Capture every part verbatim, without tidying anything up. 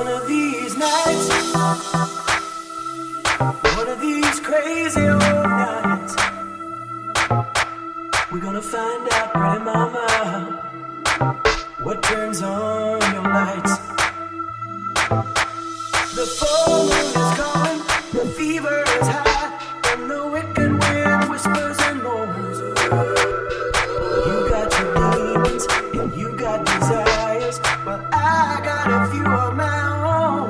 of these nights, one of these crazy old nights, we're gonna find out, pretty mama, what turns on your lights. The full moon is calling, the fever is high, and the wicked wind whispers and moans. You got your demons and you got desires, but I got a few of my own.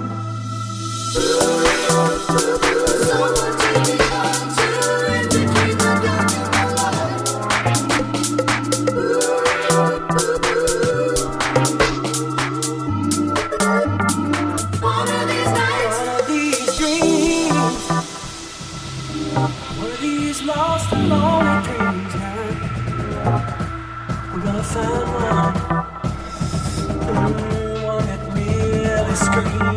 Someone take me home to in between the dark and the light. One of these nights, one of these dreams, one of these lost and lonely dreams now. We're gonna find one, mm, one that really screams.